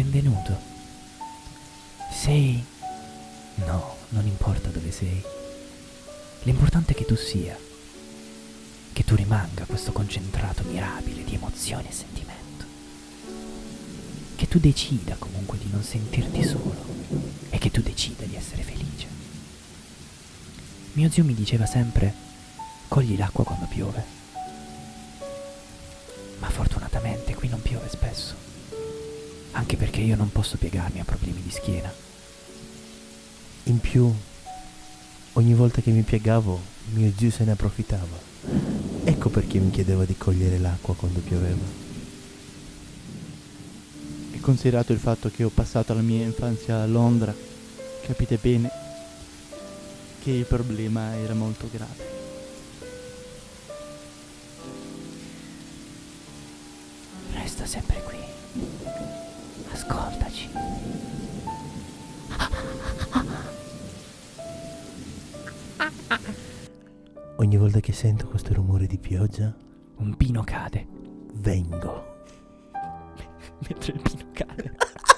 benvenuto. Sei... No, non importa dove sei. L'importante è che tu sia. Che tu rimanga questo concentrato mirabile di emozioni e sentimento. Che tu decida comunque di non sentirti solo. E che tu decida di essere felice. Mio zio mi diceva sempre: cogli l'acqua quando piove. Ma fortunatamente qui non piove spesso. Anche perché io non posso piegarmi a problemi di schiena. In più, ogni volta che mi piegavo, mio zio se ne approfittava. Ecco perché mi chiedeva di cogliere l'acqua quando pioveva. E considerato il fatto che ho passato la mia infanzia a Londra, capite bene che il problema era molto grave. Resta sempre qui. Ascoltaci. Ogni volta che sento questo rumore di pioggia, Un pino cade. vengo. Mentre il pino cade.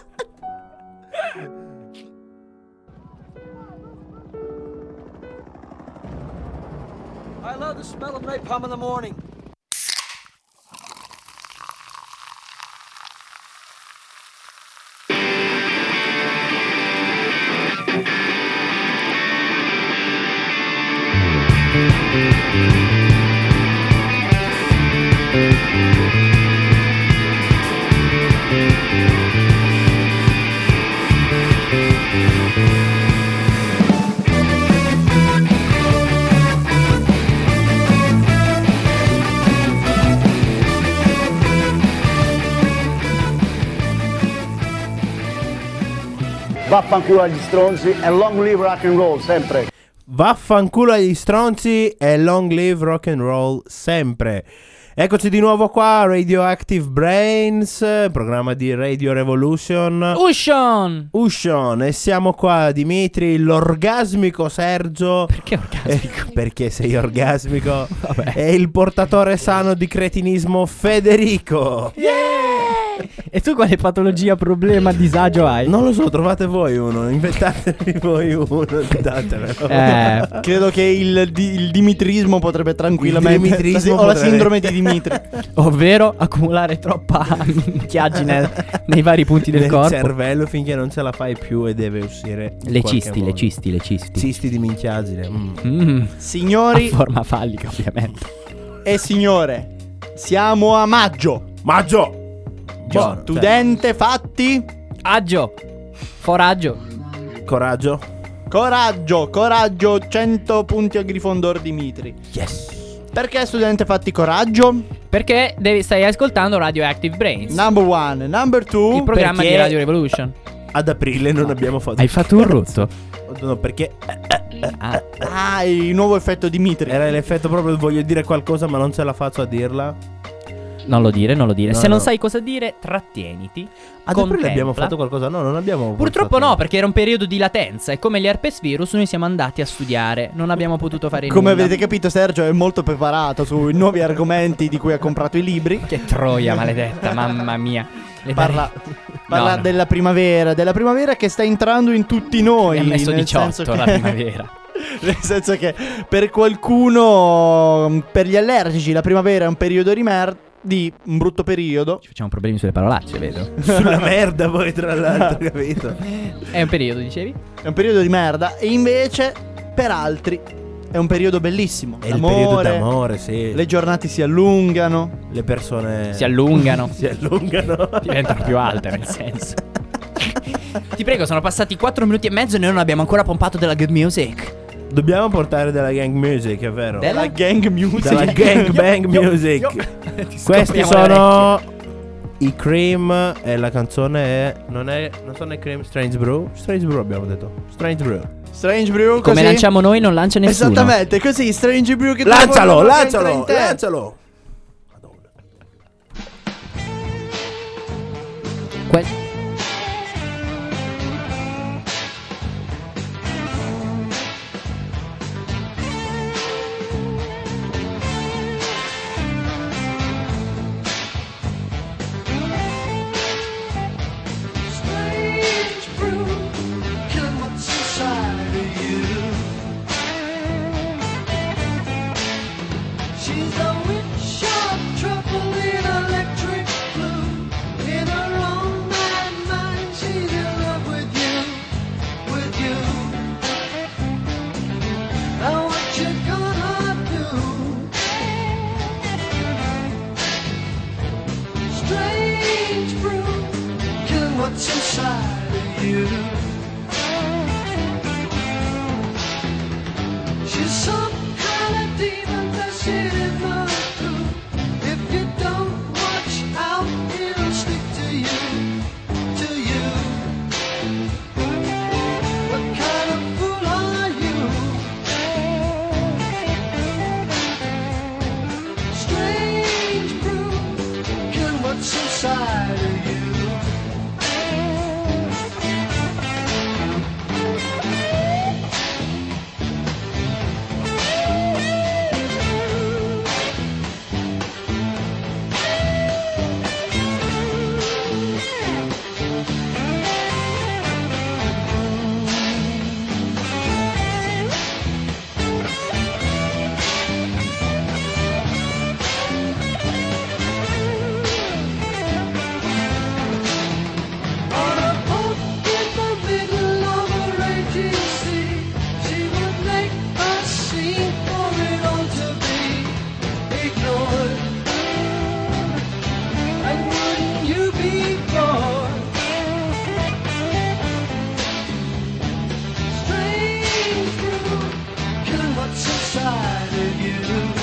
I love the smell of napalm in the morning. Vaffanculo agli stronzi e long live rock and roll sempre. Vaffanculo agli stronzi e long live rock and roll sempre. Eccoci di nuovo qua, Radioactive Brains, programma di Radio Revolution. Ushon, e siamo qua, Dimitri, l'orgasmico Sergio. Perché orgasmico? Perché sei orgasmico. Vabbè. E il portatore sano di cretinismo Federico. E tu quale patologia, problema, disagio hai? Non lo so, trovate voi uno, inventatevi voi uno, datemelo. Credo che il dimitrismo potrebbe tranquillamente, Il dimitrismo o la potrebbe- sindrome di Dimitri. Ovvero accumulare troppa minchiaggine nei vari punti del Nel corpo. cervello finché non ce la fai più e deve uscire in Le qualche cisti, modo. le cisti. Cisti di minchiagine. A Signori forma fallica, ovviamente. e signore, siamo a maggio. Maggio! Buono, Studente fatti. Aggio. Foraggio. Coraggio. Coraggio, 100 punti a Grifondor Dimitri. Yes. Perché studente fatti coraggio? Perché stai ascoltando Radioactive Brains, Number one, number two. il programma perché- di Radio Revolution. Ad aprile non abbiamo fatto. Hai fatto un rutto? No, perché Ah, il nuovo effetto Dimitri. era l'effetto proprio, voglio dire qualcosa ma non ce la faccio a dirla. Non lo dire. No, Se non no. sai cosa dire, trattieniti. Ad aprile contempla. abbiamo fatto qualcosa? No, non abbiamo. Purtroppo forzato. no, perché era un periodo di latenza e come gli herpes virus noi siamo andati a studiare. Non abbiamo potuto fare Come nulla. avete capito, Sergio è molto preparato sui nuovi argomenti di cui ha comprato i libri. Che troia maledetta, mamma mia. Parla No. della primavera che sta entrando in tutti noi. Mi ha messo nel 18 senso la che- primavera. Nel senso che per qualcuno, per gli allergici, la primavera è un periodo di un brutto periodo. Ci facciamo problemi sulle parolacce, vedo. Sulla merda poi tra l'altro, capito? È un periodo, dicevi? È un periodo di merda. E invece per altri è un periodo bellissimo. È il periodo d'amore, sì. Le giornate si allungano. Le persone Si allungano. si allungano. Diventano più alte, nel senso. Ti prego, sono passati 4 minuti e mezzo e noi non abbiamo ancora pompato della good music. Dobbiamo portare della gang music, è vero? Della gang music. Della gang bang music. Questi Scopriamo le sono i Cream e la canzone è non sono i Cream, Strange Brew. Strange Brew abbiamo detto. Strange Brew. Strange Brew. Come così. lanciamo noi non lancia nessuno. Esattamente, così Strange Brew che Lancialo, entra lancialo, in te. lancialo. Madonna. Que- She's a witch of trouble in electric blue. In her own mad mind, she's in love with you, with you. Now what you gonna do? Strange brew, kill what's inside of you. She's some kind of demon that shit is not true. If you don't watch out, it'll stick to you, to you. What kind of fool are you? Strange brew, kill what's inside of you. On a boat in the middle of a raging sea, she would make a scene for it all to be ignored. And wouldn't you be bored? Strange brew, killing what's inside of you.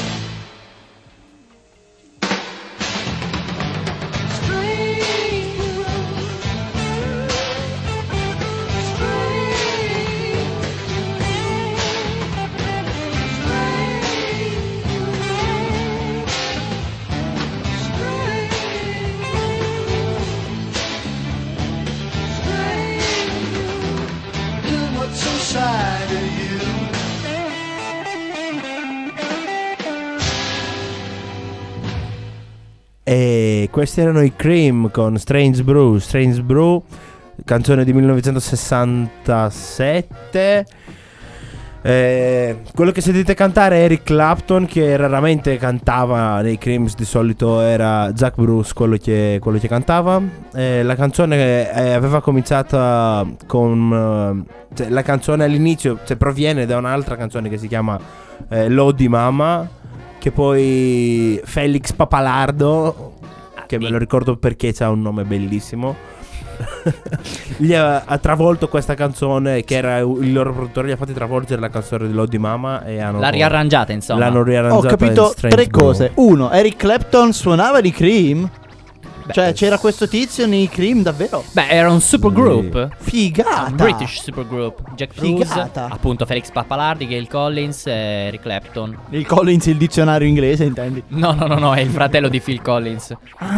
Strange brew. What's inside of you? E questi erano i Cream con Strange Brew, canzone di 1967. Quello che sentite cantare è Eric Clapton, che raramente cantava nei Creams, di solito era Zach Bruce quello che cantava. La canzone aveva cominciato con la canzone all'inizio proviene da un'altra canzone che si chiama Lodi Mama, che poi Felix Papalardo, che me lo ricordo perché c'ha un nome bellissimo, gli ha travolto questa canzone, che era il loro produttore, gli ha fatti travolgere la canzone di Lodi Mama e l'ha riarrangiata, insomma. L'hanno riarrangiata. Ho capito Strange tre Brew. cose. Uno, Eric Clapton suonava di Cream? Beh, Cioè c'era questo tizio nei Cream davvero? Beh, era un supergroup. Figata. Un British supergroup. Jack Bruce, Figata. appunto Felix Pappalardi, Gail Collins e Eric Clapton. Il Collins, il dizionario inglese, intendi? No, è il fratello di Phil Collins.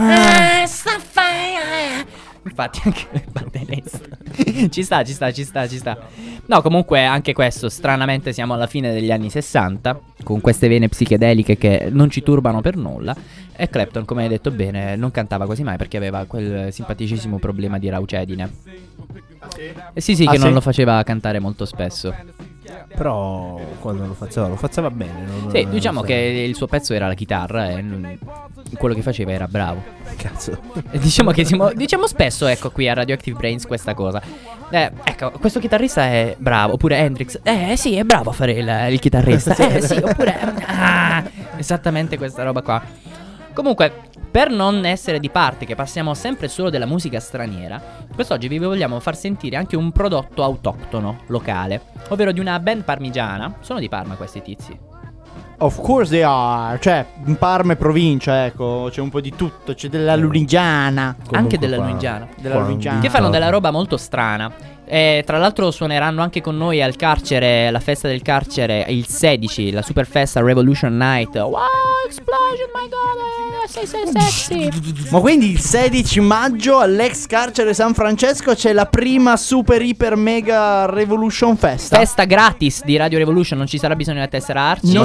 Infatti anche ci sta. No, comunque anche questo, stranamente siamo alla fine degli anni 60, con queste vene psichedeliche che non ci turbano per nulla. E Clapton, come hai detto bene, non cantava quasi mai perché aveva quel simpaticissimo problema di raucedine. Sì, che non lo faceva cantare molto spesso. Però quando lo faceva bene. Sì, diciamo che il suo pezzo era la chitarra e quello che faceva era bravo. Cazzo. E diciamo che diciamo spesso, ecco, qui a Radioactive Brains questa cosa. Ecco, questo chitarrista è bravo. Oppure Hendrix. Sì, è bravo a fare il chitarrista. Sì, oppure esattamente questa roba qua. Comunque, per non essere di parte che passiamo sempre solo della musica straniera, quest'oggi vi vogliamo far sentire anche un prodotto autoctono, locale, ovvero di una band parmigiana. Sono di Parma questi tizi. Of course they are. Cioè, in Parma e provincia, ecco, c'è un po' di tutto. C'è della Lunigiana. Anche della Lunigiana. Che fanno della roba molto strana. E tra l'altro suoneranno anche con noi al carcere, la festa del carcere, il 16, la super festa Revolution Night. Wow, explosion, my god, sei sexy. Ma quindi il 16 maggio all'ex carcere San Francesco c'è la prima super iper mega Revolution Festa. Festa gratis di Radio Revolution, non ci sarà bisogno della tessera Arci. Non c'è neanche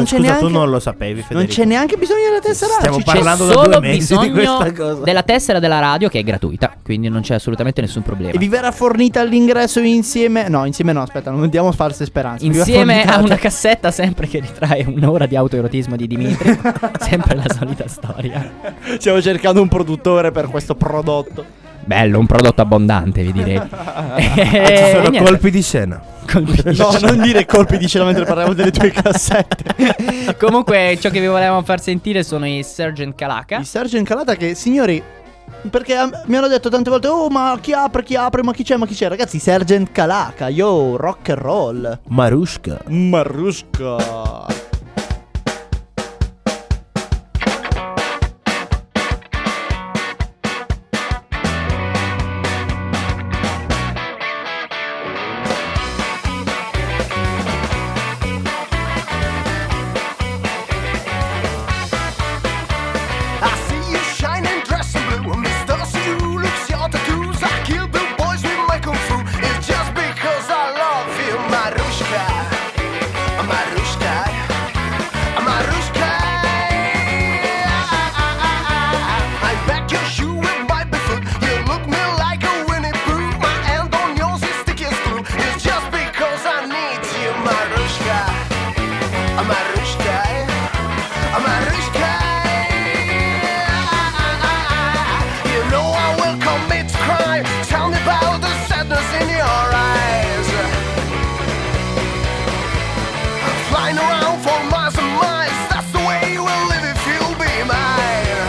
tu non lo sapevi, Federico. Non c'è neanche bisogno della tessera. Stiamo Ci c'è parlando da solo 2 mesi di bisogno questa cosa. della tessera della radio, che è gratuita, quindi non c'è assolutamente nessun problema. E vi verrà fornita all'ingresso insieme. No, insieme no, aspetta, non diamo false speranze. Vi verrà Insieme fornita- a una cassetta sempre che ritrae un'ora di autoerotismo di Dimitri. Sempre la solita storia. Stiamo cercando un produttore per questo prodotto. Bello, un prodotto abbondante, vi direi. Ci sono niente. colpi di scena. No, non dire colpi di scena mentre parliamo delle tue cassette. Comunque, ciò che vi volevamo far sentire sono i Sergeant Kalaka. Il Sergeant Kalaka che, signori, perché mi hanno detto tante volte: oh, ma chi apre, ma chi c'è, ragazzi, Sergeant Kalaka, yo, rock and roll. Marushka. Marushka. I see you shining, dressed in blue. Mr. Stu looks your tattoos. I kill Bill boys with my kung fu. It's just because I love you, Marushka. Marushka. Marushka. I back your shoe with my big foot. You look me like a Winnie Pooh. My hand on yours is sticky as glue. It's just because I need you, Marushka. Marushka. Marushka. You know I will commit crime. Tell me about the sadness in your eyes. Flying around for miles and miles. That's the way you will live if you'll be mine.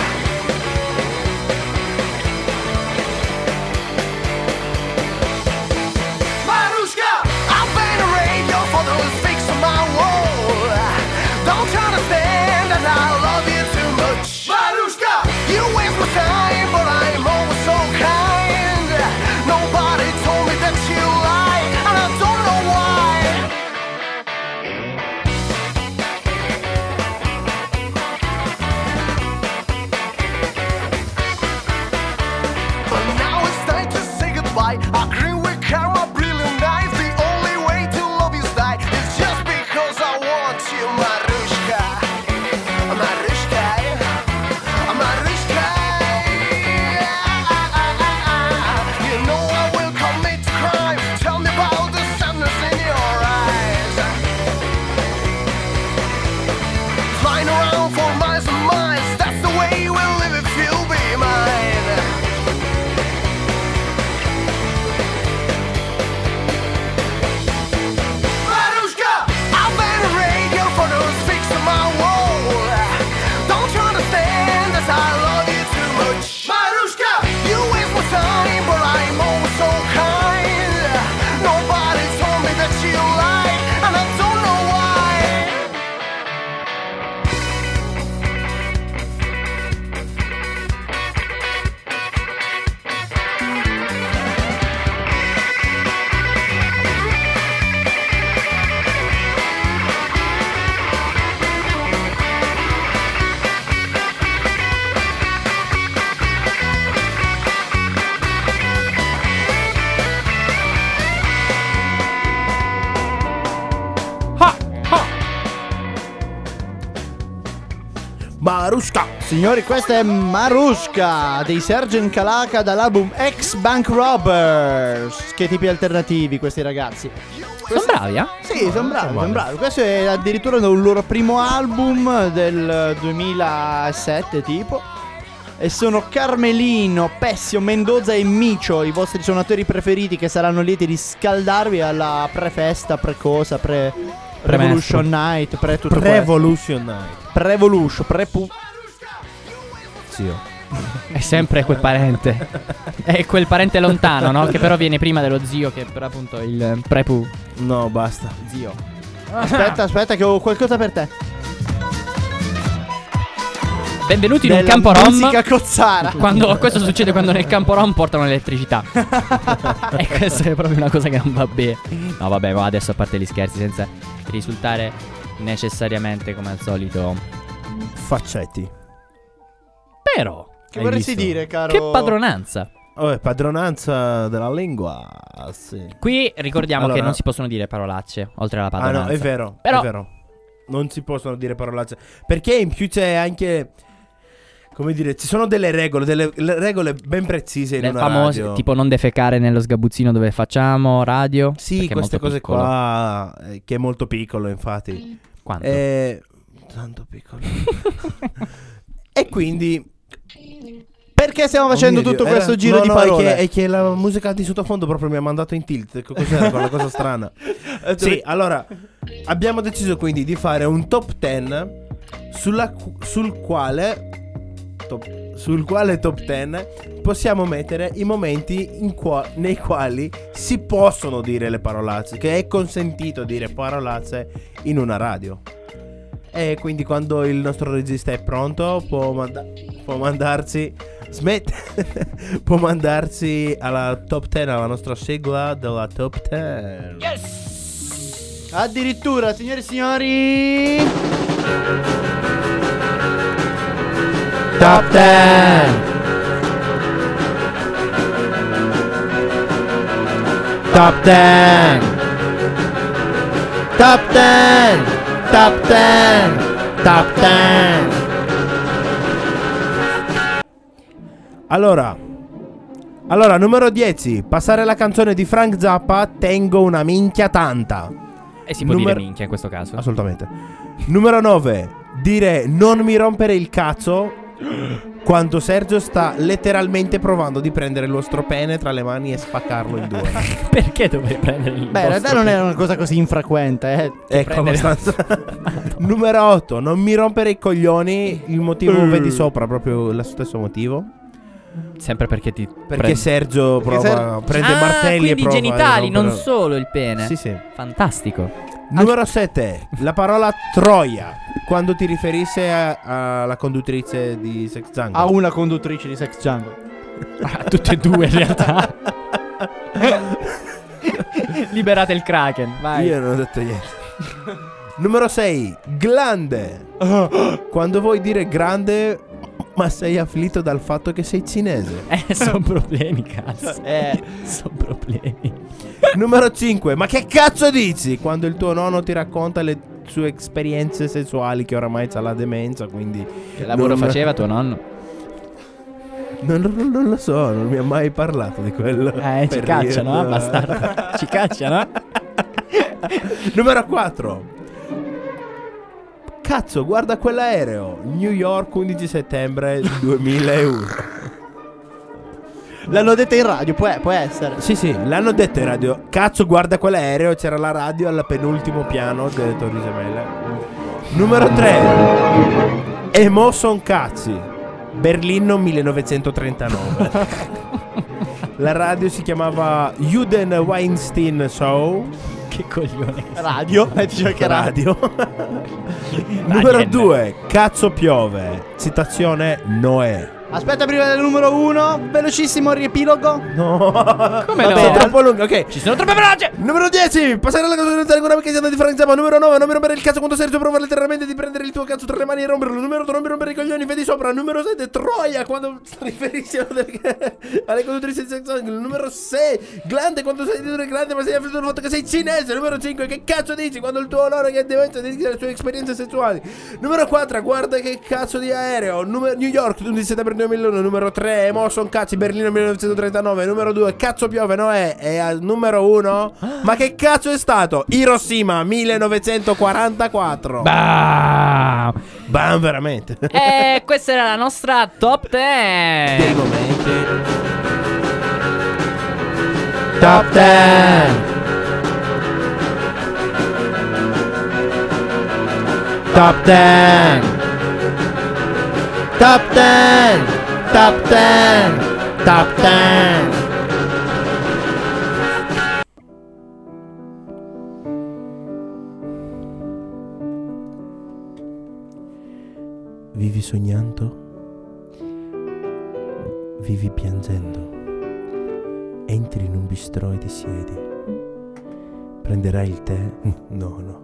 Marushka, I've been a radio for those fix on my wall. Don't you understand that I love you too much? Marushka, you waste my time, but I'm always so kind. Nobody told me that you lie, and I don't know why. But now it's time to say goodbye. I agree with karma, brilliant knife. The only way to love is die. It's just because I want you, Marushka. Marushka. Marushka. You know I will commit crime. Tell me about the sadness in your eyes. Flying around for miles and miles. That's the way you will live if you'll be mine. Marushka, I've been a radio for those fix on my wall. Don't you understand that I love you too much? Marushka, you waste my time, but I'm always so kind. Nobody told me that you lie, and I don't know why. Marushka. Signori, questa è Marushka dei Sergeant Kalaka dall'album Ex Bank Robbers. Che tipi alternativi questi ragazzi. Sono bravi, eh? Sì, sono bravi. Questo è addirittura un loro primo album del 2007 tipo. E sono Carmelino, Pessio, Mendoza e Micio, i vostri suonatori preferiti, che saranno lieti di scaldarvi alla pre-festa, pre-cosa, Revolution Night, tutto questo. Revolution Night. Prevolution, Zio. È sempre quel parente. È quel parente lontano, no? Che però viene prima dello zio, che per appunto il prepu. No, basta. Zio. Aspetta che ho qualcosa per te. Benvenuti in un Della campo rom. musica cozzara. Questo succede quando nel campo rom portano l'elettricità. E questa è proprio una cosa che non va bene. No, vabbè, ma adesso, a parte gli scherzi, senza risultare necessariamente come al solito. Faccetti. Però Che Hai vorresti visto? dire, caro? che padronanza. Oh, è padronanza della lingua. Sì. Qui ricordiamo Allora- che non si possono dire parolacce oltre alla Ah padronanza. no, è vero. Però- È vero. non si possono dire parolacce. Perché in più c'è anche, come dire, ci sono delle regole ben precise in Le una famose, radio. tipo non defecare nello sgabuzzino dove facciamo radio. Sì, perché è queste molto cose piccolo. qua, che è molto piccolo, infatti. Quanto? Tanto piccolo. E quindi Perché stiamo facendo oh mio tutto Dio, questo era- giro no, di no, parole? È che la musica di sottofondo proprio mi ha mandato in tilt. Cos'era quella cosa strana? Sì, allora abbiamo deciso quindi di fare un top 10 sul quale top 10 possiamo mettere i momenti nei quali si possono dire le parolacce, che è consentito dire parolacce in una radio. E quindi quando il nostro regista è pronto può mandarci può mandarci alla top 10, alla nostra sigla della top 10. Addirittura, signore e signori, Top 10. Top 10. Top 10. Top 10. Top 10. Allora, numero 10. Passare la canzone di Frank Zappa, Tengo una minchia tanta. E si può dire minchia in questo caso. Assolutamente. Numero 9. Dire non mi rompere il cazzo quando Sergio sta letteralmente provando di prendere il vostro pene tra le mani e spaccarlo in due. Perché dovrei prendere il beh, in realtà non era una cosa così infrequente, Ecco, abbastanza. Numero 8. Non mi rompere i coglioni. Il motivo vedi sopra, proprio lo stesso motivo. Sempre perché ti Perché Sergio prende martelli e quindi prova i genitali, a rompere- non solo il pene. Sì, sì. Fantastico. Numero 7. La parola troia quando ti riferisci alla conduttrice di Sex Jungle. a una conduttrice di Sex Jungle. Tutte e due in realtà. Liberate il Kraken, vai. Io non ho detto niente. Numero 6. Glande quando vuoi dire grande ma sei afflitto dal fatto che sei cinese. Sono problemi, cazzo. Sono problemi. Numero 5. Ma che cazzo dici? Quando il tuo nonno ti racconta le sue esperienze sessuali, che oramai c'ha la demenza, quindi Che lavoro faceva tuo nonno? non lo so, non mi ha mai parlato di quello. Ci periodo. cacciano, bastardo. Ci cacciano. Numero 4. Cazzo, guarda quell'aereo. New York, 11 settembre 2001. L'hanno detta in radio, può essere. Sì, sì, l'hanno detto in radio. Cazzo, guarda quell'aereo. C'era la radio al penultimo piano delle Torri Gemelle. Numero 3. E mo son cazzi. Berlino 1939. La radio si chiamava Juden Weinstein Show. Che coglione. Radio, metti anche radio. Numero 2. Cazzo piove. Citazione Noè. Aspetta, prima del numero 1, velocissimo riepilogo. No. Come Vabbè, no? è troppo lungo. Ok. Ci sono troppe veloci. Numero 10. Passare alla cosa di una che di Frank Zappa. Numero 9. Non mi rompere il cazzo quando Sergio prova letteralmente di prendere il tuo cazzo tra le mani e romperlo. Numero 8. Non mi rompere i coglioni, vedi sopra. Numero 7. Troia quando riferisci alle conduttrici sessuali. Numero 6. Glande quando sei grande ma sei afflitto dal fatto che sei cinese. Numero 5. Che cazzo dici quando il tuo onore che è demenza dice le sue esperienze sessuali. Numero 4. Guarda che cazzo di aereo. New York 11 settembre 2001. Numero 3. Mo son cazzi. Berlino 1939. Numero 2. Cazzo piove Noè. E al numero 1. Ma che cazzo è stato? Hiroshima 1944. Bam. Bam, veramente. E questa era la nostra top 10. Dei momenti. Top 10. Top 10. Top 10. Top 10. Top 10. Vivi sognando? Vivi piangendo? Entri in un bistrò e ti siedi. Prenderai il tè? No.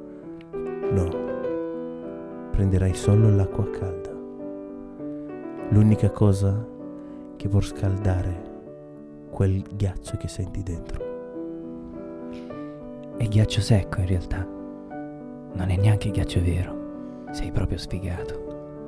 Prenderai solo l'acqua calda. L'unica cosa che può scaldare quel ghiaccio che senti dentro. È ghiaccio secco in realtà. Non è neanche ghiaccio vero. Sei proprio sfigato.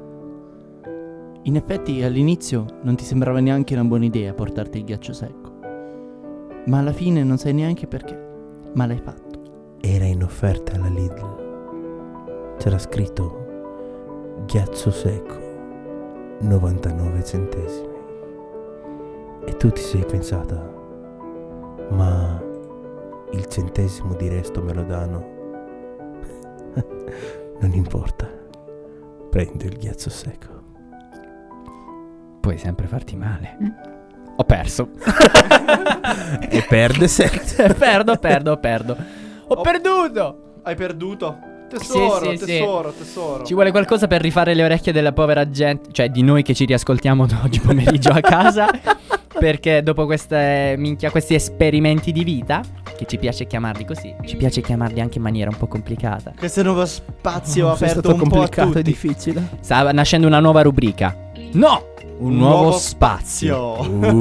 In effetti all'inizio non ti sembrava neanche una buona idea portarti il ghiaccio secco. Ma alla fine non sai neanche perché. Ma l'hai fatto. Era in offerta alla Lidl. C'era scritto ghiaccio secco 99 centesimi. E tu ti sei pensata, ma il centesimo di resto me lo danno? Non importa, prendo il ghiaccio secco. Puoi sempre farti male. Ho perso. E perde sempre. Perdo. Ho perduto. Hai perduto? Tesoro, Sì, sì, tesoro. Ci vuole qualcosa per rifare le orecchie della povera gente, cioè di noi che ci riascoltiamo oggi pomeriggio a casa. Perché dopo questi esperimenti di vita, che ci piace chiamarli così, ci piace chiamarli anche in maniera un po' complicata. Questo nuovo spazio Sei aperto stato un po' a complicato e tutti. difficile. Sta nascendo una nuova rubrica. No! Un nuovo spazio.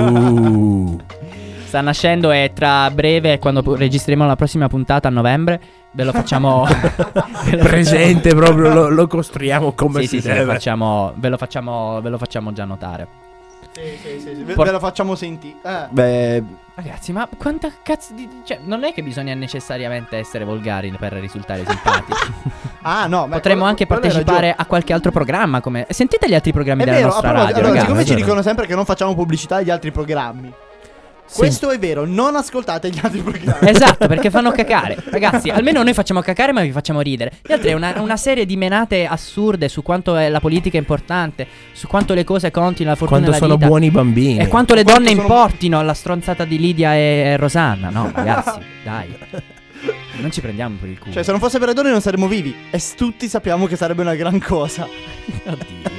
Sta nascendo e tra breve, quando registreremo la prossima puntata a novembre, ve lo facciamo Presente proprio, lo costruiamo come si sì, deve. ve lo facciamo già notare. Sì. Ve lo facciamo sentire. Beh, Ragazzi, ma quanta cazzo di... Cioè, non è che bisogna necessariamente essere volgari per risultare simpatici. No, Potremmo anche partecipare a qualche altro programma come... Sentite gli altri programmi È della vero, nostra allora, radio, ragazzi. siccome ci dicono sempre che non facciamo pubblicità agli altri programmi, questo è vero, non ascoltate gli altri programmi. Esatto, perché fanno cacare. Ragazzi, almeno noi facciamo cacare, ma vi facciamo ridere. Gli altri è una serie di menate assurde su quanto la politica è importante, su quanto le cose contino, la fortuna quando della sono vita, buoni i bambini. e quanto le Quanto donne sono- importino alla stronzata di Lidia e Rosanna. No, ragazzi, dai. Non ci prendiamo per il culo. Cioè, se non fosse per le donne non saremmo vivi. E tutti sappiamo che sarebbe una gran cosa. Oddio.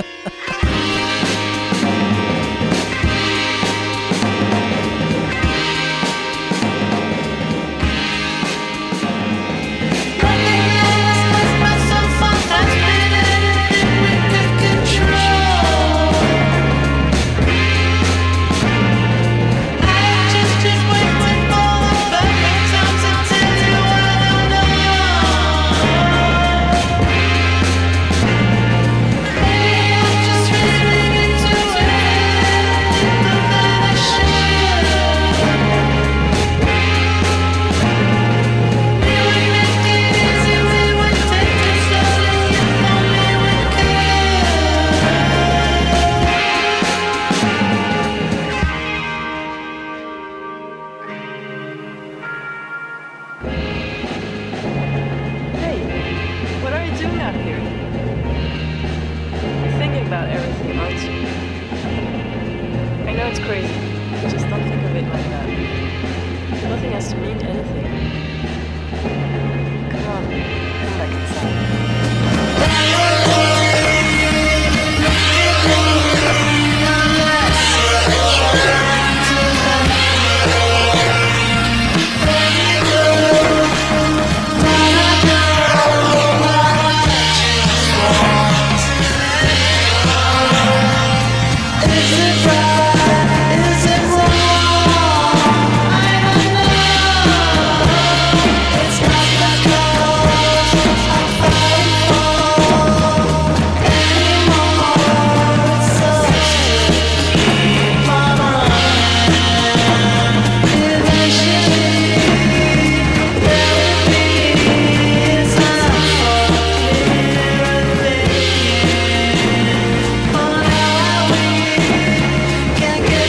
Hey, what are you doing out here? Thinking about everything, aren't you? I know it's crazy, but just don't think of it like that. Nothing has to mean anything. Come on, come back inside. Can't get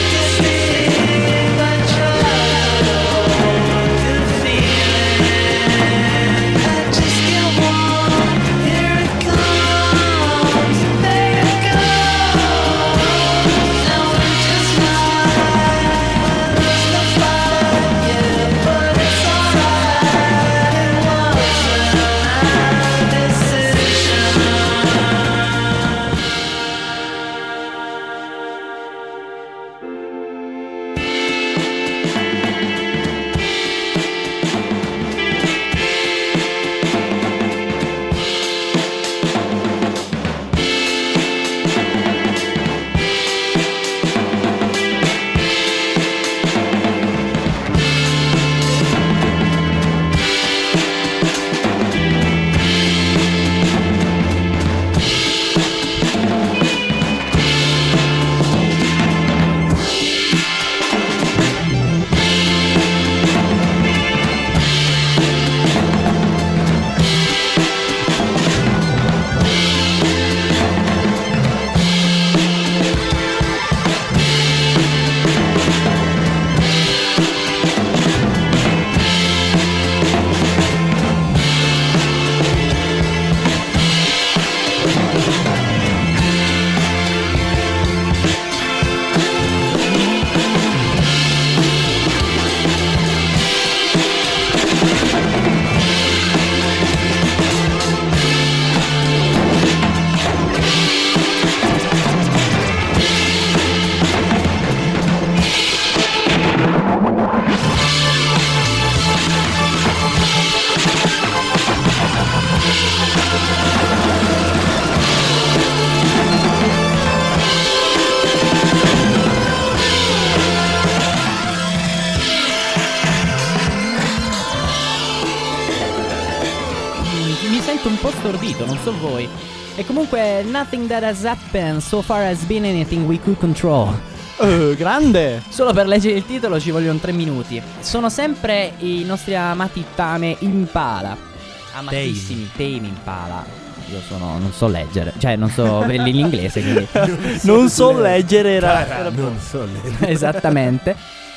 stordito, non so voi. E comunque nothing that has happened so far has been anything we could control. Grande. Solo per leggere il titolo ci vogliono 3 minuti. Sono sempre i nostri amati Tame Impala. Amatissimi Tame Impala. Io non so leggere, cioè non so l'inglese, quindi Non so leggere era Non so leggere. esattamente.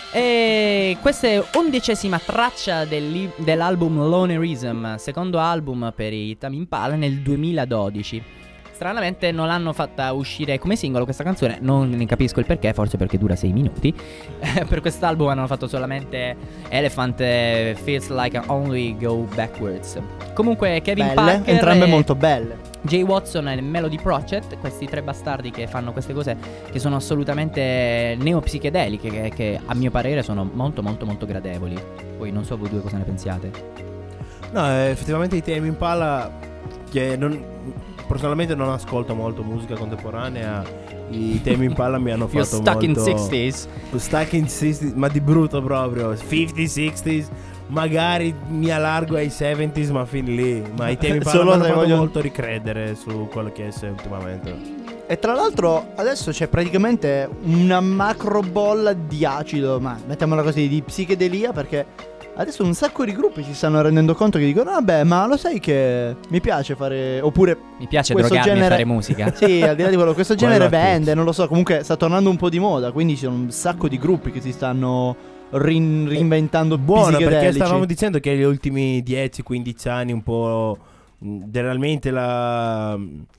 E questa è 11ª traccia dell'album Lonerism, secondo album per i Tame Impala nel 2012. Stranamente non l'hanno fatta uscire come singolo questa canzone, non ne capisco il perché, forse perché dura 6 minuti. Per quest'album hanno fatto solamente Elephant e Feels Like I Only Go Backwards. Comunque Kevin belle, Parker entrambe e molto belle. Jay Watson e Melody Project, questi 3 bastardi che fanno queste cose che sono assolutamente neopsichedeliche, che a mio parere sono molto molto molto gradevoli. Poi non so voi due cosa ne pensiate. No, effettivamente i Tame Impala, che personalmente non ascolto molto musica contemporanea. I Tame Impala mi hanno fatto You're stuck in molto 60s. Stuck in 60s, ma di brutto proprio. 50s, 60s. Magari mi allargo ai 70s, ma fin lì. Ma i Tame Impala mi Solo hanno se fatto voglio- molto ricredere su quello che è ultimamente. E tra l'altro adesso c'è praticamente una macro bolla di acido, ma mettiamola così, di psichedelia, perché adesso un sacco di gruppi si stanno rendendo conto che dicono vabbè, ma lo sai che mi piace fare, oppure Mi piace questo drogarmi genere- e fare musica. sì, al di là di quello, questo genere Quello a tutti. vende, non lo so, comunque sta tornando un po' di moda, quindi ci sono un sacco di gruppi che si stanno reinventando Buono, perché psichedelici. stavamo dicendo che negli ultimi 10-15 anni un po' generalmente la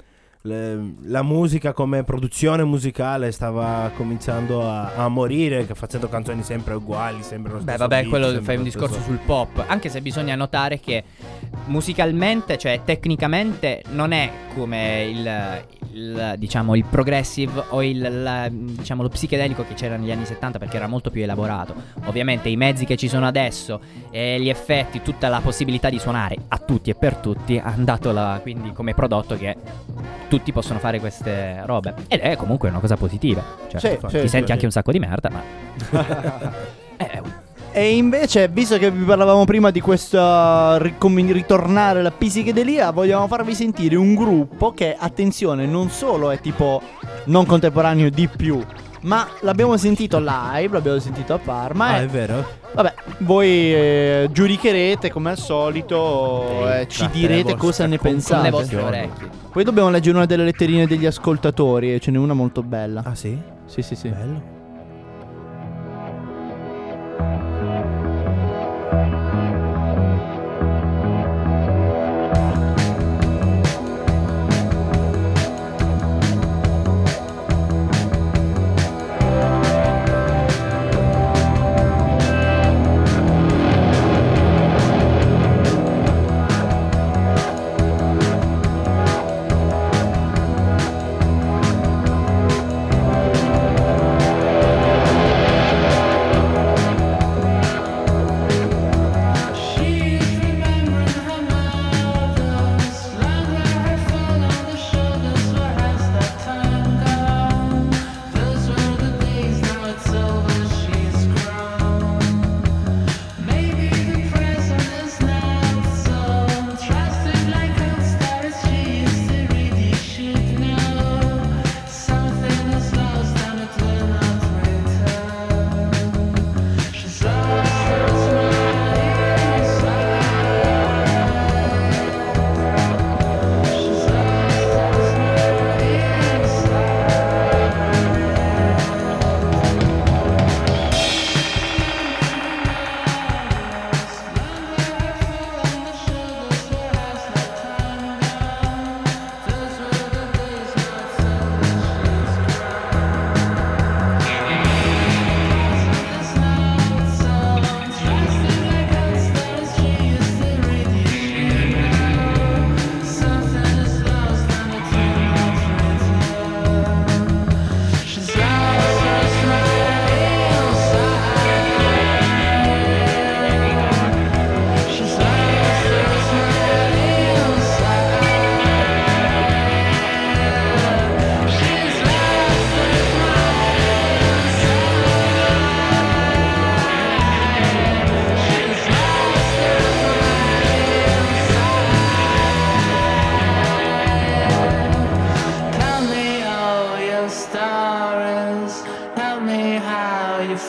musica come produzione musicale stava cominciando a morire, facendo canzoni sempre uguali, sempre lo Beh, stesso vabbè, beat, quello sempre fai un lo discorso stesso- sul pop. Anche se bisogna notare che musicalmente, cioè tecnicamente, non è come diciamo il progressive o diciamo lo psichedelico che c'era negli anni 70, perché era molto più elaborato. Ovviamente i mezzi che ci sono adesso e gli effetti, tutta la possibilità di suonare a tutti e per tutti hanno dato quindi come prodotto che tutti possono fare queste robe. Ed è comunque una cosa positiva. Cioè, Sì, ti sì, senti sì. anche un sacco di merda, ma E invece, visto che vi parlavamo prima di questo ritornare alla psichedelia, vogliamo farvi sentire un gruppo che, attenzione, non solo è tipo non contemporaneo di più, ma l'abbiamo sentito live, l'abbiamo sentito a Parma. Ah, e è vero? vabbè, voi giudicherete come al solito e ci fate direte le cosa ne vostre con le pensate. vostre orecchie. Poi dobbiamo leggere una delle letterine degli ascoltatori e ce n'è una molto bella. Ah sì? Sì, sì, sì. Bello.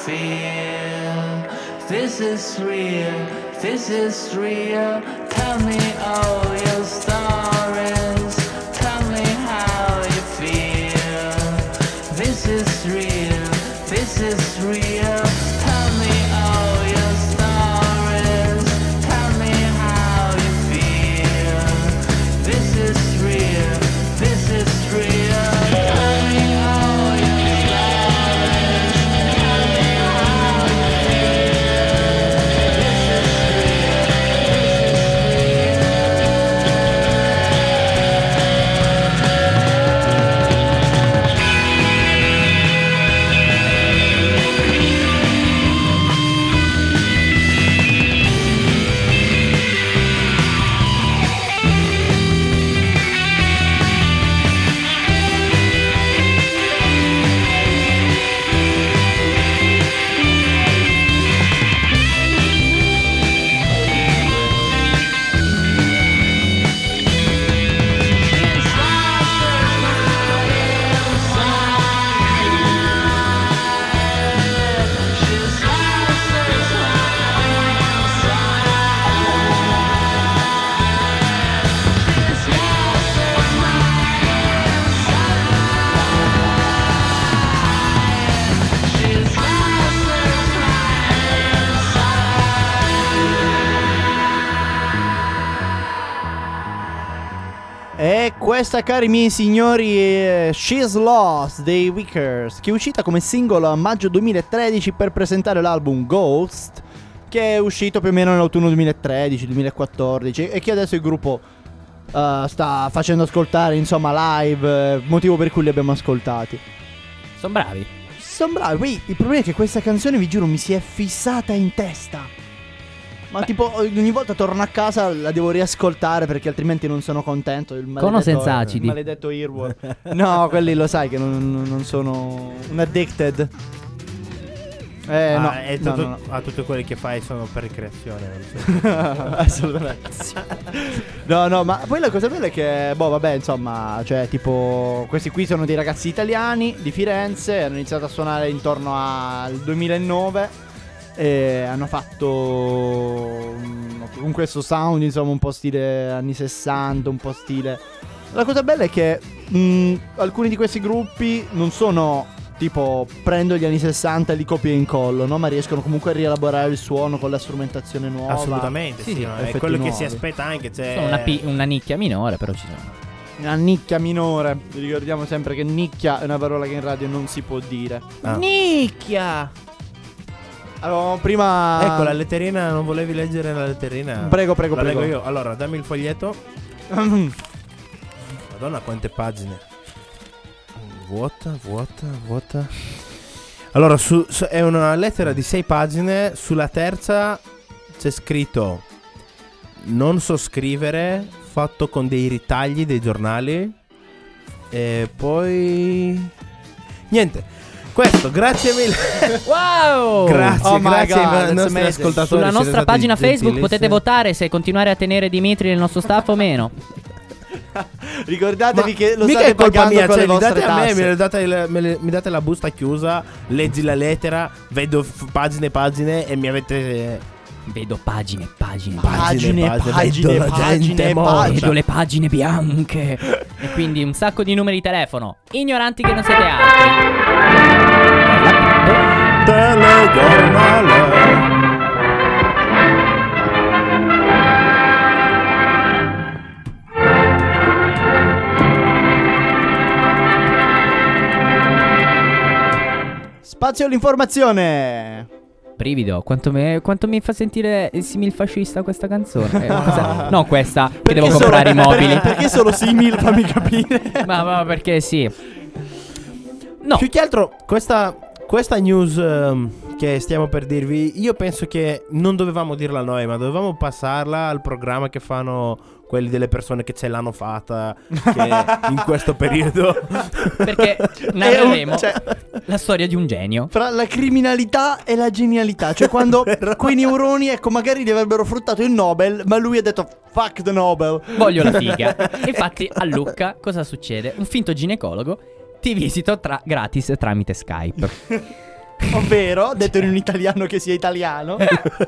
feel. This is real, this is real. Tell me all your stories. Tell me how you feel. This is real, this is real. Tell me all your stories. Tell me how you feel. This is real, this is real. Tell me all your stories. Tell me how you feel. This is E questa, cari miei signori, è She's Lost dei Wickers, che è uscita come singolo a maggio 2013 per presentare l'album Ghost, che è uscito più o meno nell'autunno 2013-2014 e che adesso il gruppo sta facendo ascoltare, insomma, live, motivo per cui li abbiamo ascoltati. Sono bravi. Sono bravi. Poi il problema è che questa canzone, vi giuro, mi si è fissata in testa. Ma tipo ogni volta torno a casa la devo riascoltare perché altrimenti non sono contento. Con o senza acidi? Il maledetto Earworm. No, quelli lo sai che non sono un addicted. No, e no. a tutti quelli che fai sono per ricreazione, non so. Assolutamente. No, ma poi la cosa bella è che, boh, vabbè, insomma, cioè, tipo, questi qui sono dei ragazzi italiani di Firenze, hanno iniziato a suonare intorno al 2009 e hanno fatto con questo sound, insomma, un po' stile anni 60, un po' stile. La cosa bella è che alcuni di questi gruppi non sono tipo prendo gli anni 60 e li copio e incollo, no? Ma riescono comunque a rielaborare il suono con la strumentazione nuova. Assolutamente, sì, no? È quello che si aspetta anche. Sono una nicchia minore, però ci sono. Una nicchia minore. Ricordiamo sempre che nicchia è una parola che in radio non si può dire. Nicchia! Allora, prima. Ecco, la letterina, non volevi leggere la letterina? Prego. La leggo io. Allora, dammi il foglietto. Madonna, quante pagine. Vuota. Allora, è una lettera di 6 pagine. Sulla terza c'è scritto: non so scrivere, fatto con dei ritagli dei giornali. E poi niente. Questo, grazie mille. Wow! Grazie ai nostri amazing. ascoltatori. Sulla siete nostra stati pagina Facebook gentilissimi. potete votare se continuare a tenere Dimitri nel nostro staff o meno. Ricordatevi che lo mica state è colpa pagando mia, con le cioè, mi vostre date a me, tasse. mi date la busta chiusa, leggi la lettera, vedo pagine e mi avete. Vedo pagine. vedo la gente morta. Vedo le pagine bianche. E quindi un sacco di numeri di telefono. Ignoranti che non siete altri. Telegiornale. Spazio all'informazione. Brivido, quanto mi fa sentire simil fascista questa canzone. No, questa che devo comprare i mobili. Perché solo simil, fammi capire. ma perché sì. No. Più che altro questa news che stiamo per dirvi, io penso che non dovevamo dirla noi, ma dovevamo passarla al programma che fanno quelli delle persone che ce l'hanno fatta in questo periodo. Perché narreremo la storia di un genio. Fra la criminalità e la genialità. Cioè quando quei neuroni, ecco, magari gli avrebbero fruttato il Nobel, ma lui ha detto fuck the Nobel. Voglio la figa. Infatti a Lucca cosa succede? Un finto ginecologo ti visito gratis tramite Skype. ovvero, detto in un italiano che sia italiano,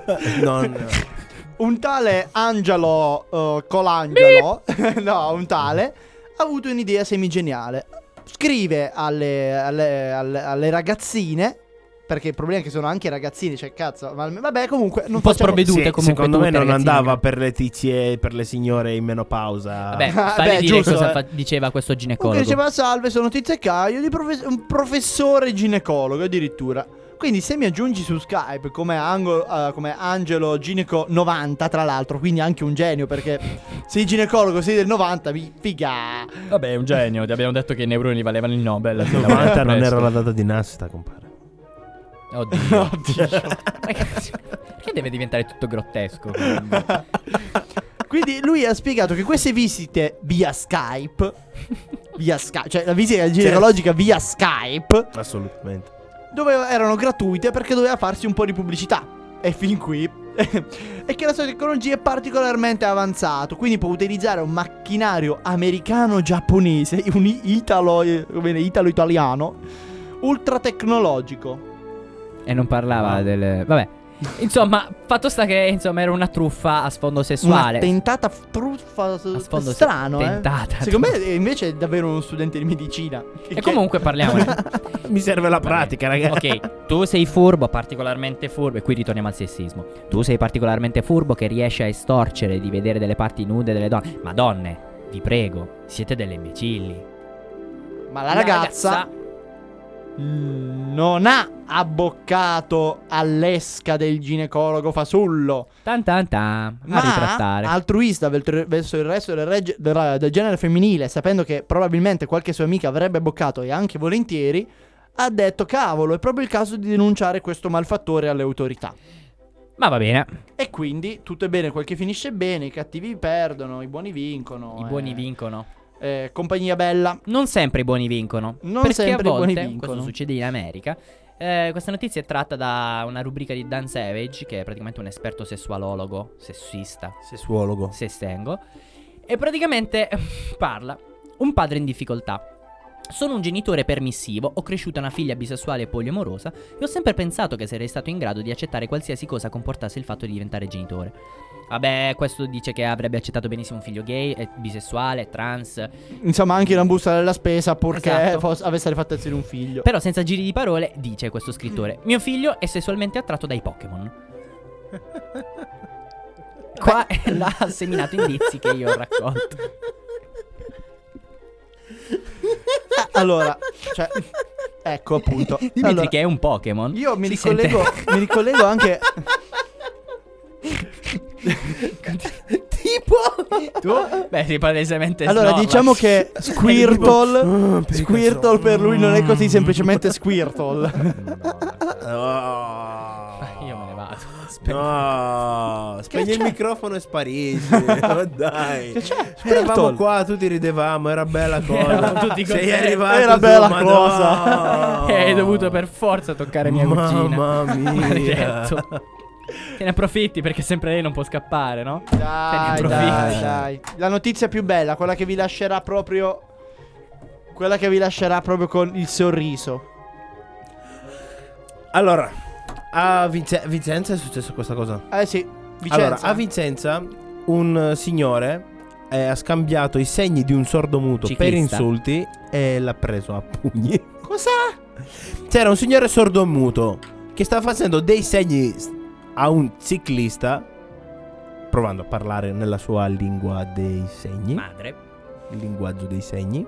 un tale Angelo Colangelo, no, un tale, ha avuto un'idea semigeniale. Scrive alle ragazzine, perché il problema è che sono anche ragazzini, cioè cazzo, ma vabbè, comunque non un po' facciamo... sprovvedute comunque. Secondo me tutte, non ragazzine. andava per le tizie, per le signore in menopausa. Vabbè, Beh, fai dire giusto, cosa diceva questo ginecologo. Comunque diceva: salve, sono Tizio e Caio, un professore ginecologo addirittura. Quindi se mi aggiungi su Skype come Angelo Gineco 90, tra l'altro, quindi anche un genio, perché sei ginecologo, sei del 90, figa. Vabbè, è un genio. Ti abbiamo detto che i neuroni valevano il Nobel. 90 non era la data di nascita, compare. Oddio. Perché deve diventare tutto grottesco? Quindi lui ha spiegato che queste visite via Skype, cioè la visita ginecologica via Skype, Assolutamente. dove erano gratuite perché doveva farsi un po' di pubblicità. E fin qui e che la sua tecnologia è particolarmente avanzata, quindi può utilizzare un macchinario americano-giapponese, un italo-italiano, ultra tecnologico. E non parlava del... Vabbè. Insomma, fatto sta che insomma era una truffa a sfondo sessuale. Una tentata truffa A sfondo strano, tentata. Secondo me invece è davvero uno studente di medicina. E comunque parliamo. Mi serve la pratica, ragazzi. Ok, tu sei furbo, particolarmente furbo. E qui ritorniamo al sessismo. Tu sei particolarmente furbo che riesce a estorcere di vedere delle parti nude delle donne. Ma donne, vi prego, siete delle imbecilli. Ma la ragazza non ha abboccato all'esca del ginecologo fasullo, A ma ritrattare. altruista verso il resto del genere femminile, sapendo che probabilmente qualche sua amica avrebbe boccato, e anche volentieri, ha detto: cavolo, è proprio il caso di denunciare questo malfattore alle autorità. Ma va bene. E quindi tutto è bene quel che finisce bene, i cattivi perdono, i buoni vincono. I buoni vincono. Compagnia bella. Non sempre i buoni vincono. Non perché sempre a i buoni volte, vincono. questo succede in America. Questa notizia è tratta da una rubrica di Dan Savage, che è praticamente un esperto sessuologo, sessista, Sessuologo. sestengo. E praticamente parla: un padre in difficoltà. Sono un genitore permissivo, ho cresciuto una figlia bisessuale e poliamorosa e ho sempre pensato che sarei stato in grado di accettare qualsiasi cosa comportasse il fatto di diventare genitore. Vabbè, questo dice che avrebbe accettato benissimo un figlio gay, bisessuale, trans. Insomma, anche una busta della spesa purché Esatto. avesse le fattezze di un figlio. Però senza giri di parole dice questo scrittore: mio figlio è sessualmente attratto dai Pokémon. Qua l'ha seminato indizi che io ho raccolto. Allora, cioè, ecco appunto. Dimitri Allora, che è un Pokémon. io mi Si ricollego anche. Tipo. Tu? Beh, sei palesemente Allora, Snorlax. diciamo che Squirtle per lui non è così semplicemente Squirtle. Io me ne vado. No, spegni il c'è? microfono e sparisci. Oh, dai. Che c'è? Eravamo Squirtle. qua, tutti ridevamo, era bella cosa. Eravamo tutti Sei contenti. arrivato Era tu, bella ma cosa. no. E hai dovuto per forza toccare mia cugina. Mamma mia. Maledetto. Te ne approfitti perché sempre lei non può scappare, no? Dai, approfitti. dai. La notizia più bella, quella che vi lascerà proprio. Quella che vi lascerà proprio con il sorriso. Allora, a Vicenza è successa questa cosa. Sì, Vicenza. Allora, a Vicenza un signore ha scambiato i segni di un sordomuto per Ciclista. insulti e l'ha preso a pugni. Cosa? C'era un signore sordomuto che stava facendo dei segni a un ciclista, provando a parlare nella sua lingua dei segni, Madre. il linguaggio dei segni.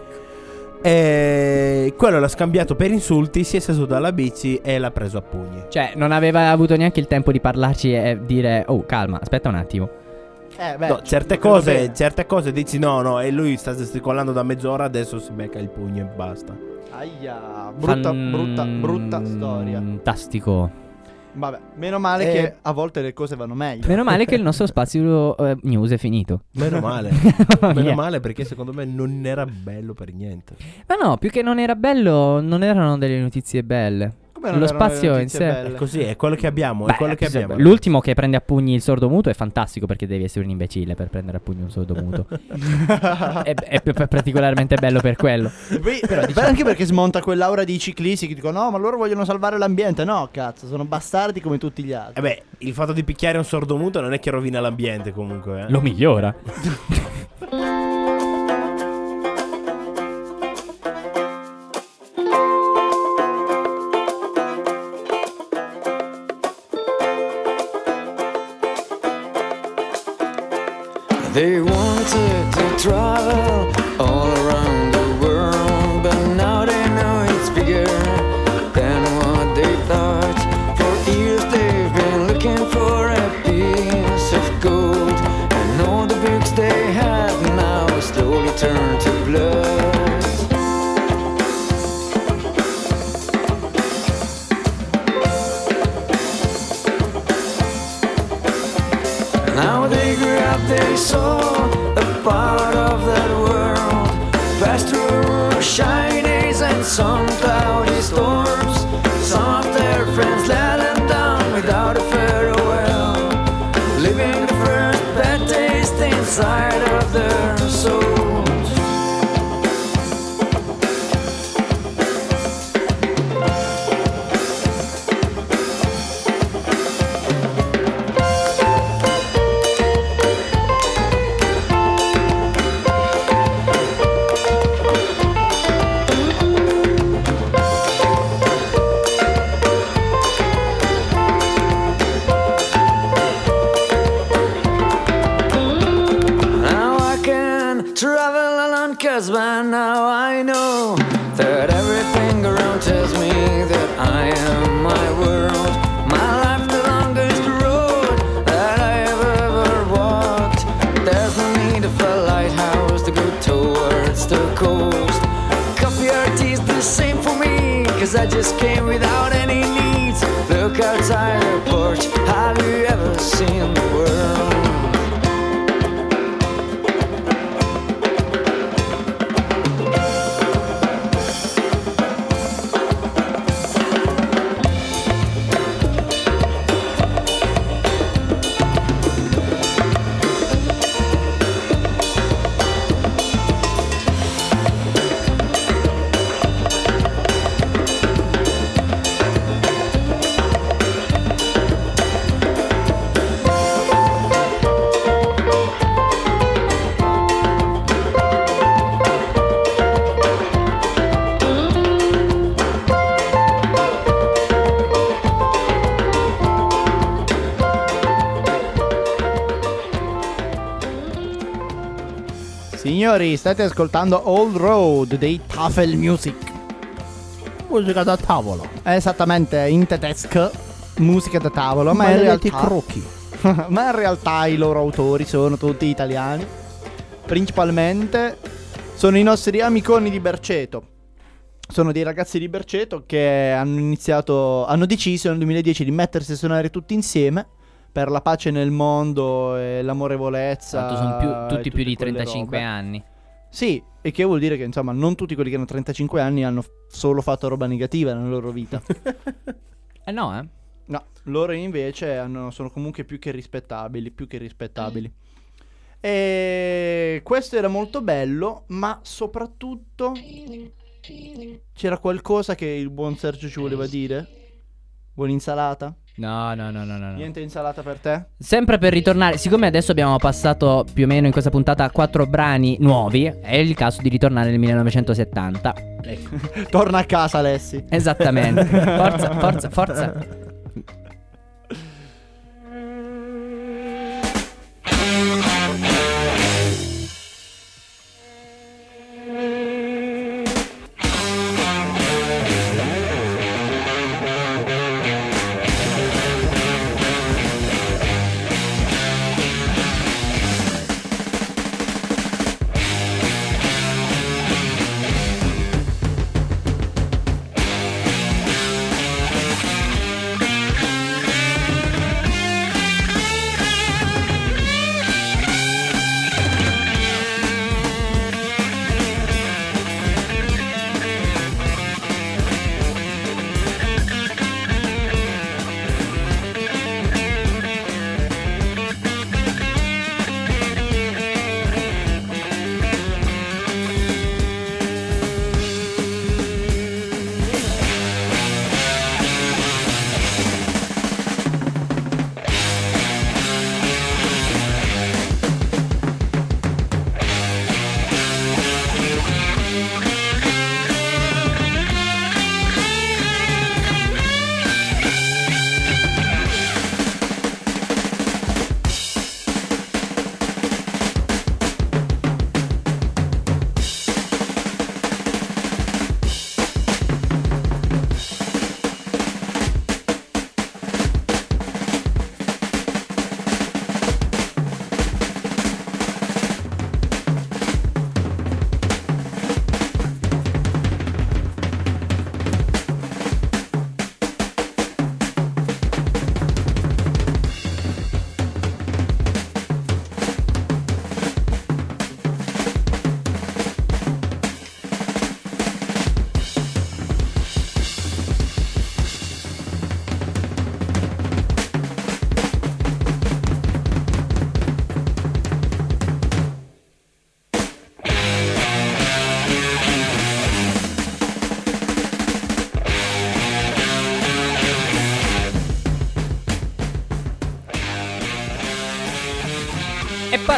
E quello l'ha scambiato per insulti, si è seduto dalla bici e l'ha preso a pugni. Cioè, non aveva avuto neanche il tempo di parlarci e dire: oh, calma, aspetta un attimo. Beh, No, certe credo cose, bene. certe cose dici no, e lui sta gesticolando da mezz'ora, adesso si becca il pugno e basta. Aia, brutta storia. Fantastico. Vabbè, meno male che a volte le cose vanno meglio. Meno male che il nostro spazio news è finito. Meno male. Mamma Meno mia. male, perché secondo me non era bello per niente. Ma no, più che non era bello, non erano delle notizie belle. Come non Lo erano le spazio in notizie sé. belle? È così, è quello che abbiamo. Beh, È quello che sì, abbiamo. l'ultimo che prende a pugni il sordomuto è fantastico, perché devi essere un imbecille per prendere a pugni un sordomuto. è particolarmente bello per quello. Però anche perché smonta quell'aura di ciclisti che dicono no, ma loro vogliono salvare l'ambiente. No, cazzo, sono bastardi come tutti gli altri. Beh, il fatto di picchiare un sordomuto non è che rovina l'ambiente comunque. Lo migliora. They wanted to travel all around the world, but now they know it's bigger than what they thought. For years they've been looking for a piece of gold, and all the books they had now slowly turn to blood. Now they grew up, they saw a part of that world, passed through shiny days and some cloudy storms. Some of their friends let them down without a farewell, leaving the first bad taste inside of their souls. Cause by now I know that everything around tells me that I am my world. My life the longest road that I have ever walked. There's no need of a lighthouse to go towards the coast. Coffee or tea's the same for me, cause I just came without any needs. Look outside the porch, have you ever seen the world? Signori, state ascoltando Old Road dei Tafel Music. Musica da tavolo. Esattamente, in tedesco, musica da tavolo, ma in Maledetti realtà crocchi. ma in realtà i loro autori sono tutti italiani. Principalmente sono i nostri amiconi di Berceto. Sono dei ragazzi di Berceto che hanno deciso nel 2010 di mettersi a suonare tutti insieme per la pace nel mondo e l'amorevolezza. Tanto sono tutti e più di tutte quelle 35 robe. anni. Sì, e che vuol dire che insomma non tutti quelli che hanno 35 anni hanno solo fatto roba negativa nella loro vita. No, eh? No, loro invece sono comunque più che rispettabili, E questo era molto bello, ma soprattutto c'era qualcosa che il buon Sergio ci voleva dire? Buona insalata? No. Niente insalata per te? Sempre per ritornare, siccome adesso abbiamo passato più o meno in questa puntata 4 brani nuovi, è il caso di ritornare nel 1970. Ecco. Torna a casa, Alessi. Esattamente. Forza.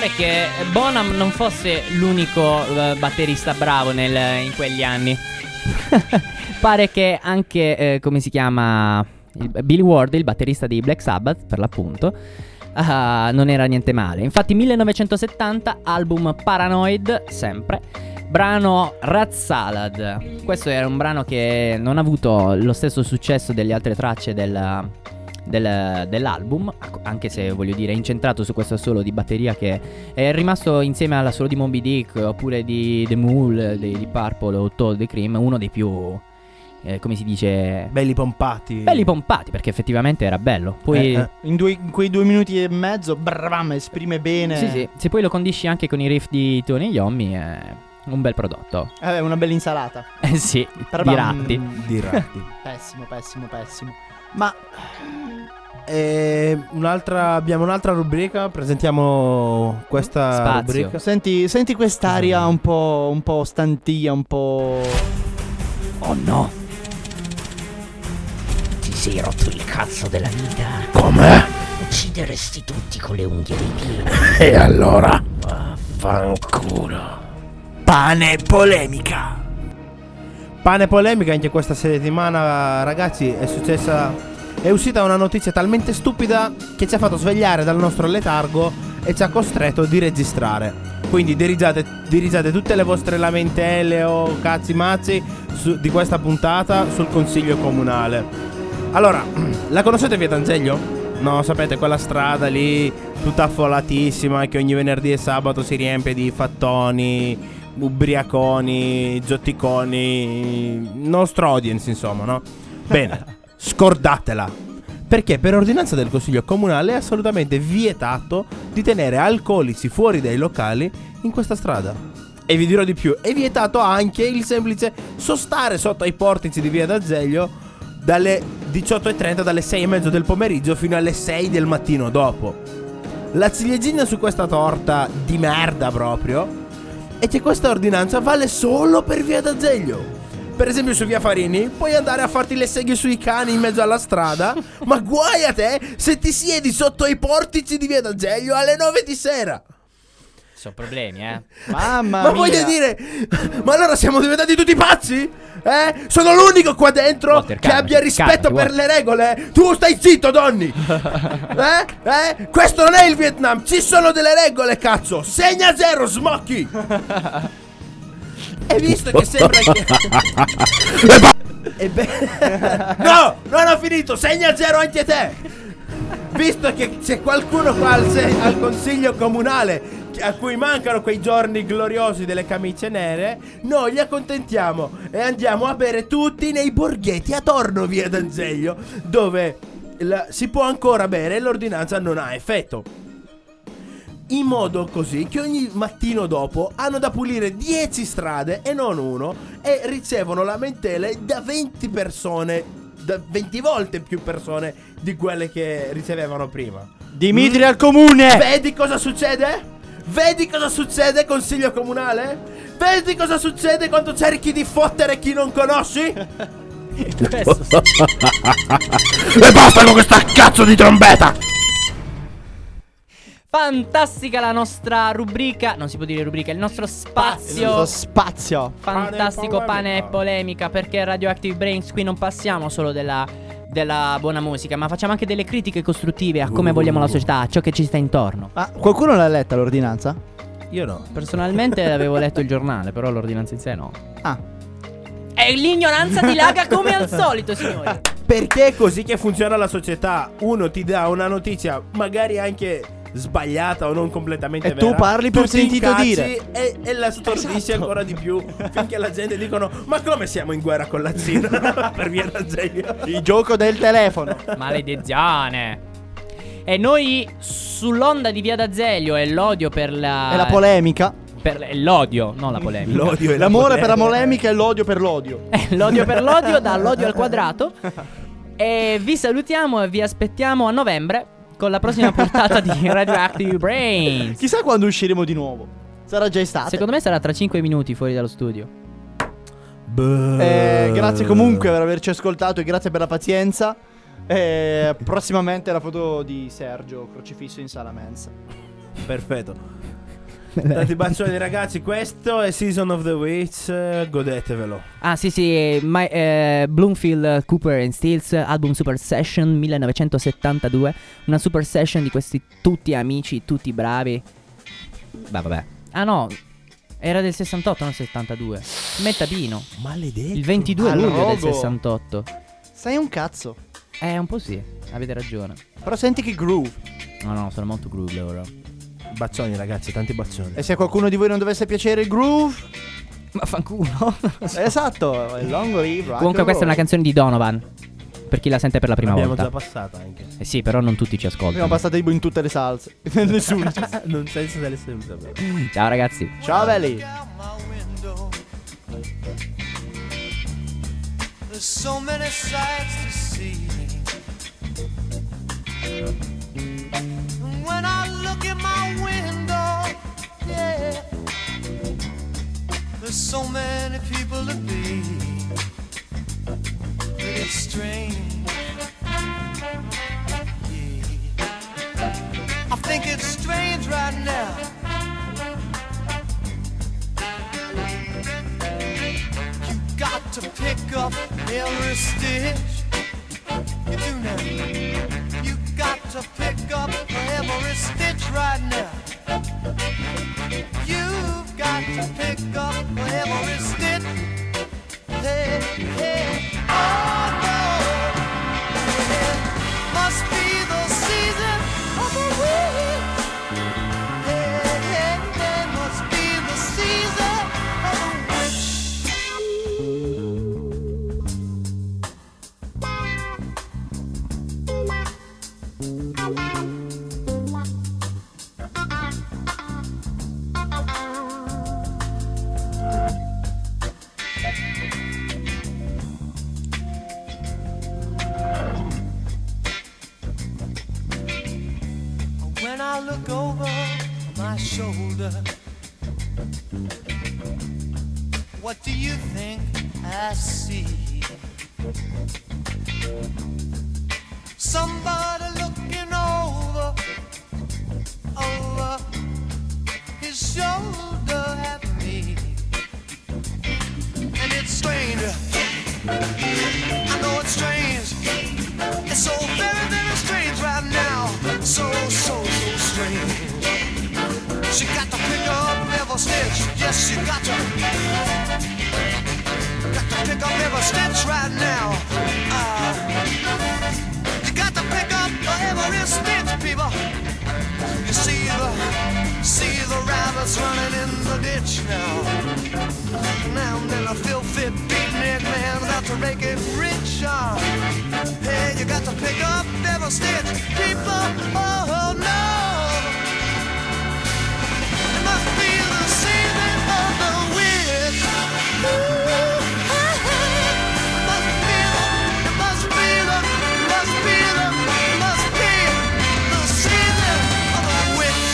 pare che Bonham non fosse l'unico batterista bravo in quegli anni. Pare che anche, come si chiama, Billy Ward, il batterista di Black Sabbath, per l'appunto, non era niente male. Infatti 1970, album Paranoid, sempre, brano Rat Salad. Questo era un brano che non ha avuto lo stesso successo delle altre tracce dell'album, anche se voglio dire è incentrato su questo solo di batteria che è rimasto insieme alla solo di Moby Dick oppure di The Mule di Purple o Todd the Cream, uno dei più come si dice, belli pompati, perché effettivamente era bello. Poi in quei 2 minuti e mezzo esprime bene. sì, se poi lo condisci anche con i riff di Tony Iommi è un bel prodotto. Una bella insalata. Sì, di ratti. Pessimo. Ma abbiamo un'altra rubrica. Presentiamo questa Spazio. rubrica. senti quest'aria un po' stantia, un po'. Oh no! Ti sei rotto il cazzo della vita? Com'è? Uccideresti tutti con le unghie dei piedi. E allora? Vaffanculo. Pane polemica. Pane polemica anche questa settimana, ragazzi, è uscita una notizia talmente stupida che ci ha fatto svegliare dal nostro letargo e ci ha costretto di registrare. Quindi dirigate tutte le vostre lamentele o cazzi mazzi di questa puntata sul consiglio comunale. Allora, la conoscete via D'Azeglio? No, sapete, quella strada lì tutta affollatissima che ogni venerdì e sabato si riempie di fattoni, ubriaconi, giotticoni, nostro audience, insomma, no? Bene, scordatela, perché per ordinanza del consiglio comunale è assolutamente vietato di tenere alcolici fuori dai locali in questa strada. E vi dirò di più, è vietato anche il semplice sostare sotto ai portici di via D'Azeglio dalle 18:30, dalle 6:30 del pomeriggio fino alle 6 del mattino dopo. La ciliegina su questa torta di merda proprio è che questa ordinanza vale solo per via D'Azeglio. Per esempio su via Farini puoi andare a farti le seghe sui cani in mezzo alla strada, ma guai a te se ti siedi sotto i portici di via D'Azeglio alle 9 di sera. Sono problemi, Mamma Ma mia. voglio dire, ma allora siamo diventati tutti pazzi? Sono l'unico qua dentro Walter, che calmati, abbia rispetto calmati, per le regole? Tu stai zitto, Donny! Questo non è il Vietnam, ci sono delle regole, cazzo! Segna 0, smocchi! E visto che sembra che... No, non ho finito, segna 0 anche te! Visto che c'è qualcuno qua al consiglio comunale a cui mancano quei giorni gloriosi delle camicie nere, noi li accontentiamo e andiamo a bere tutti nei borghetti attorno via D'Azeglio, dove si può ancora bere e l'ordinanza non ha effetto, in modo così che ogni mattino dopo hanno da pulire 10 strade e non uno, e ricevono lamentele da 20 persone, da 20 volte più persone di quelle che ricevevano prima. Dimitri al comune. Vedi cosa succede? Vedi cosa succede, consiglio comunale? Vedi cosa succede quando cerchi di fottere chi non conosci? E basta con questa cazzo di trombetta! Fantastica la nostra rubrica. Non si può dire rubrica, il nostro spazio. Lo spazio. Fantastico pane e polemica, perché Radioactive Brains qui non passiamo solo della buona musica, ma facciamo anche delle critiche costruttive a come vogliamo la società, a ciò che ci sta intorno. Ma qualcuno l'ha letta l'ordinanza? Io no. Personalmente avevo letto il giornale, però l'ordinanza in sé no. Ah. E l'ignoranza dilaga come al solito, signori. Perché è così che funziona la società. Uno ti dà una notizia magari anche sbagliata o non completamente E vera, tu parli per ti sentito incazzi dire. e la stordisci ancora di più, finché la gente dicono: ma come siamo in guerra con la Cina? Per via D'Azeglio. Il gioco del telefono. Maledizione. E noi sull'onda di via D'Azeglio e l'odio per la... E la polemica. per l'odio, non la polemica. L'odio e L'amore per la polemica e l'odio per l'odio. L'odio per l'odio, dall'odio al quadrato. E vi salutiamo e vi aspettiamo a novembre con la prossima puntata di Radioactive Brains. Chissà quando usciremo di nuovo. Sarà già estate. Secondo me sarà tra 5 minuti fuori dallo studio. Grazie comunque per averci ascoltato e grazie per la pazienza. Prossimamente la foto di Sergio crocifisso in sala mensa. Perfetto. Tanti bacioni ragazzi, questo è Season of the Witch, godetevelo. Ah sì, Bloomfield, Cooper and Stills, album Super Session 1972. Una Super Session di questi tutti amici, tutti bravi. Vabbè. Ah no, era del 68, non 72. Mettapino. Maledetto. Il 22 Al luglio del rogo. 68. Sei un cazzo. Un po' sì, avete ragione. Però senti che groove. No, sono molto groove ora. Bacioni ragazzi, tanti bacioni. E se qualcuno di voi non dovesse piacere il groove, Ma fanculo. esatto, è Long Live Rock Comunque and questa è una Roll. canzone di Donovan, per chi la sente per la prima L'abbiamo volta. già passata anche. Sì, però non tutti ci Abbiamo ascoltano. passato tipo in tutte le salse. Nessuno. Non senza delle sempre. Ciao ragazzi. Ciao belli. out my window. There's so many sights to see. And when I look in my window, yeah, there's so many people to be. It's strange. Yeah. I think it's strange right now. Got to pick up every stitch. You do now. You got to pick up every stitch right now. You've got to pick up every stitch. Hey, hey, oh no. It must be the season of the wind. Hey, hey, hey, must be the season of the witch. When I look over my shoulder, what do you think I see? Somebody looking over his shoulder at me. And it's strange, I know it's strange. It's so very, very strange right now. So strange. She got to pick up every stitch. Yes, she got to pick up every stitch right now. You got to pick up every stitch, people. You see the rabbits running in the ditch now. Now and then a filthy beatnik man's out to make it rich. Hey, you got to pick up every stitch, people. Oh no, it must be the season of the witch. Ooh, hey, hey. Must be the season of the witch.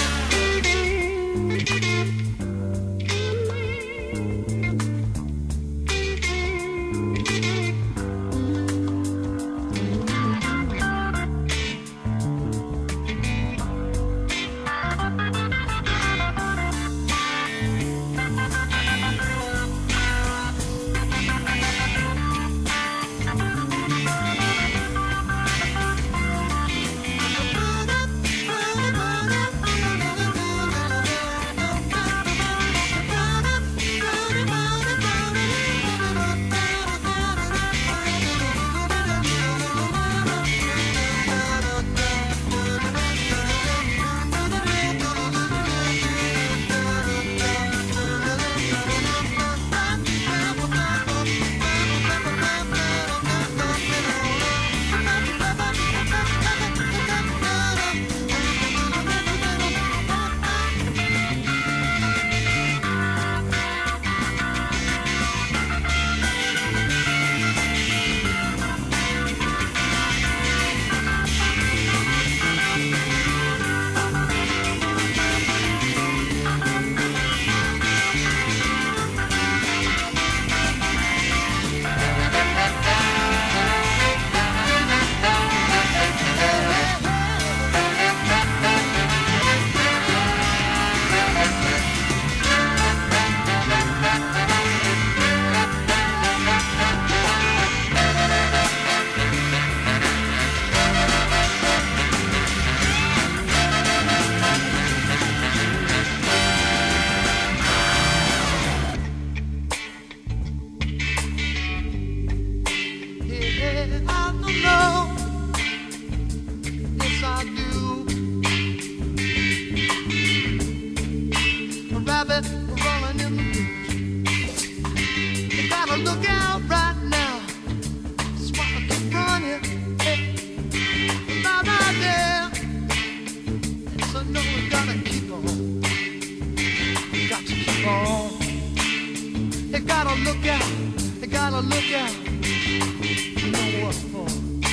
I look out, you know what for.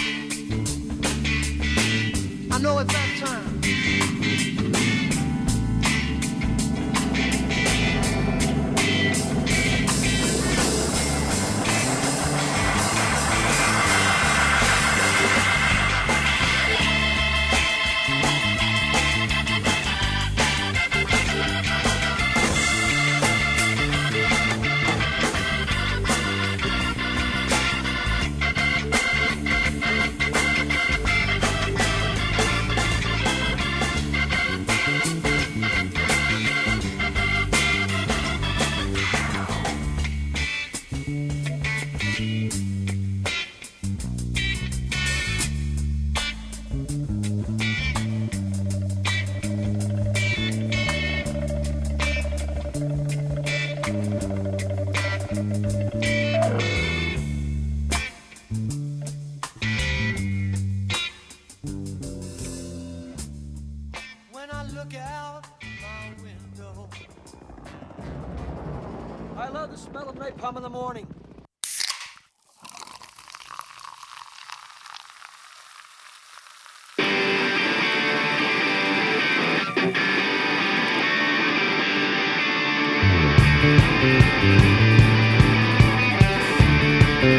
I know it's that time. When I look out my window, I love the smell of napalm in the morning.